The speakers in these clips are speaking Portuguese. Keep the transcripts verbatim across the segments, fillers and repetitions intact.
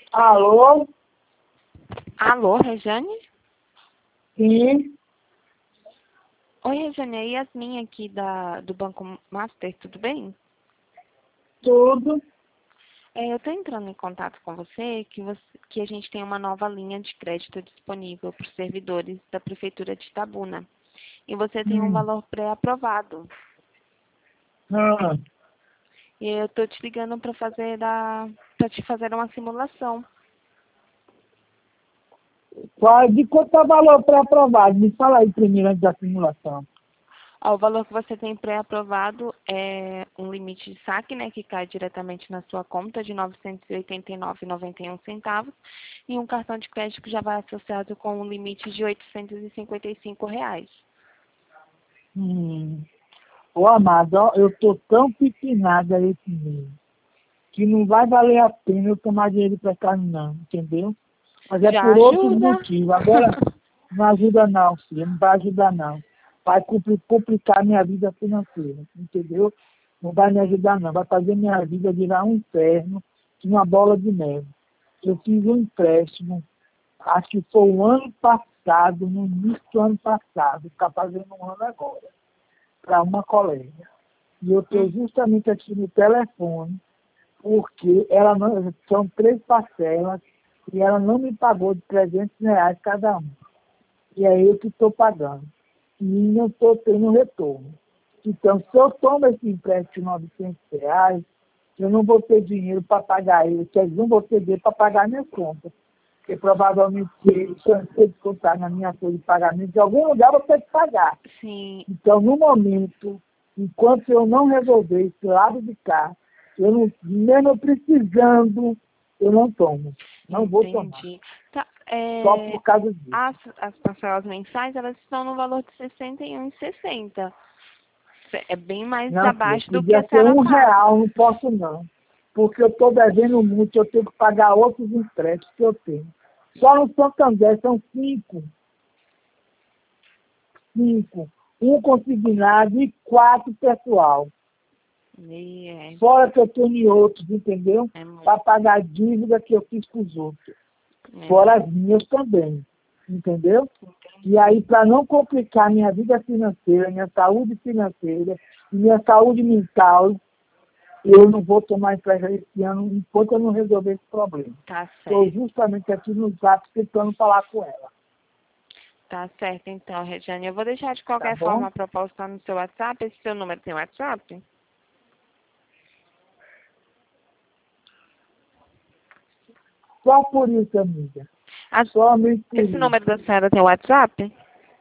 Alô? Alô, Rejane? Sim, Oi, Rejane, é Yasmin aqui da, do Banco Master, tudo bem? tudo. É, eu estou entrando em contato com você que, você que a gente tem uma nova linha de crédito disponível para os servidores da Prefeitura de Itabuna. E você tem um Hum. valor pré-aprovado. Ah, E eu estou te ligando para fazer a, para te fazer uma simulação. qual, de quanto é o valor pré-aprovado? Me fala aí primeiro antes da simulação. Ó, o valor que você tem pré-aprovado é um limite de saque, né, que cai diretamente na sua conta de novecentos e oitenta e nove reais e noventa e um centavos, e um cartão de crédito que já vai associado com um limite de oitocentos e cinquenta e cinco reais. Hum. Ô, amado, ó, eu tô tão pipinada esse mês que não vai valer a pena eu tomar dinheiro pra cá, não, entendeu? Mas é Já por outros ajuda. motivos. Agora, não ajuda não, filho, não vai ajudar não. Vai compli- complicar minha vida financeira, entendeu? Não vai me ajudar não, vai fazer minha vida virar um inferno, uma bola de neve. Eu fiz um empréstimo, acho que foi o ano passado, no início do ano passado, está fazendo um ano agora, para uma colega. E eu estou Hum, justamente aqui no telefone, porque ela não, são três parcelas, e ela não me pagou de trezentos reais cada um. E é eu que estou pagando. E não estou tendo retorno. Então, se eu tomo esse empréstimo de novecentos reais, eu não vou ter dinheiro para pagar ele, quer dizer, não vou ter dinheiro para pagar minha conta. Porque provavelmente, se eu ter descontar na minha folha de pagamento, de algum lugar eu vou ter que pagar. sim, Então, no momento, enquanto eu não resolver esse lado de cá, eu não, mesmo eu precisando, eu não tomo. Não vou tomar. entendi. Tá, Só é, por causa disso. as, as parcelas mensais, elas estão no valor de sessenta e um reais e sessenta centavos. É bem mais Não, filha, abaixo do que podia a ser senhora um paga. real, não posso não. Porque eu estou devendo muito, eu tenho que pagar outros empréstimos que eu tenho. Só no Santander são cinco. Cinco. Um consignado e quatro pessoal. E é, Fora que eu tenho em outros, entendeu? é Para muito. pagar a dívida que eu fiz com os outros. É, Fora as minhas também. Entendeu? E aí, entendi. para não complicar minha vida financeira, minha saúde financeira, minha saúde mental, eu não vou tomar empréstimo esse ano enquanto eu não resolver esse problema. Tá Estou certo. justamente aqui no zap tentando falar com ela. Tá certo, então, Regiane. Eu vou deixar de Tá qualquer bom? forma a proposta no seu WhatsApp. Esse seu número tem WhatsApp? Só por isso, amiga. Ah, Somente por esse número da isso. senhora tem WhatsApp?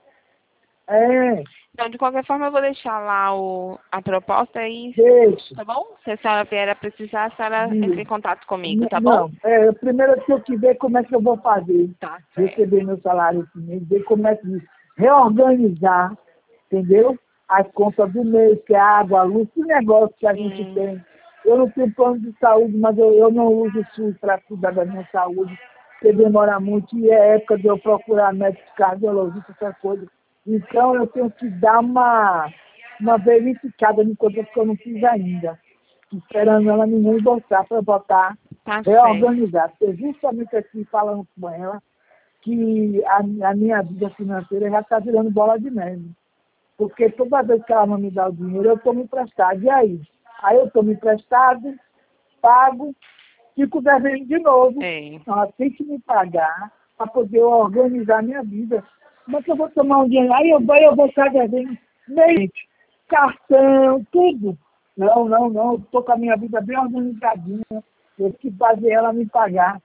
É, Então, de qualquer forma, eu vou deixar lá o, a proposta e, deixa. tá bom? Se a senhora vier a precisar, a senhora entra Diz. em contato comigo, N- tá bom? Não, é, primeiro eu tenho que ver como é que eu vou fazer. Tá certo. Receber meu salário esse mês, ver como é que reorganizar, entendeu? As contas do mês, que é a água, a luz, que negócio que a gente Sim, tem. Eu não tenho plano de saúde, mas eu, eu não uso o SUS para cuidar da minha saúde, porque demora muito e é época de eu procurar médico cardiologista, essa coisa. Então eu tenho que dar uma, uma verificada em coisas que eu não fiz ainda, esperando ela me reembolsar para botar, tá certo. reorganizar. Estou justamente aqui falando com ela que a, a minha vida financeira já está virando bola de neve. Porque toda vez que ela não me dá o dinheiro, eu tomo emprestado. E aí? Aí eu tomo emprestado, pago, fico devendo de novo. É, Então, ela tem que me pagar para poder organizar a minha vida. Como é que eu vou tomar um dinheiro? Aí eu vou, eu vou estar devendo mês, cartão, tudo. Não, não, não. Estou com a minha vida bem organizadinha. Eu tenho que fazer ela me pagar,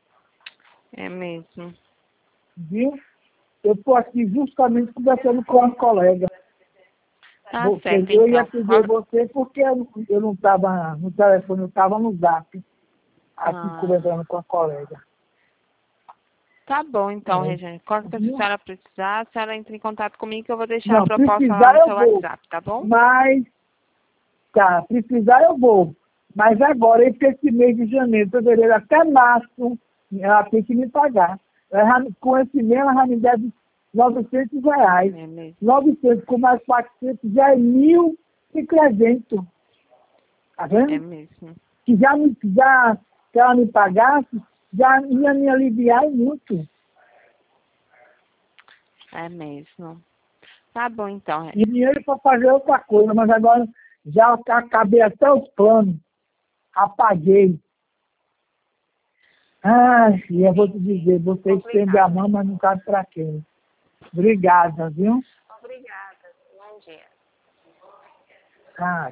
é mesmo. viu? Eu estou aqui justamente conversando com uma colega. Tá Você, certo, eu ia então. pedir Quando- você porque eu, eu não estava no telefone, eu estava no zap, aqui Ah, conversando com a colega. tá bom, então, É. Regiane. Qualquer coisa que a Viu? senhora precisar, a senhora entra em contato comigo que eu vou deixar a Não, proposta lá precisar no eu seu vou, WhatsApp, tá bom? mas, tá, precisar eu vou. Mas agora, entre esse mês de janeiro, fevereiro, até março, ela tem que me pagar. Ela já me- com esse mês, ela já me deve novecentos reais. É mesmo. novecentos com mais quatrocentos já é mil e trezentos. Tá É vendo? mesmo. Que já me, já, se ela me pagasse, já ia me aliviar muito. É mesmo. Tá bom, então. E dinheiro para fazer outra coisa, mas agora já acabei até os planos. Apaguei. Ah, e eu vou te dizer, você estende a mão, mas não sabe para quem. Obrigada, viu? Obrigada. Bom dia. Ah,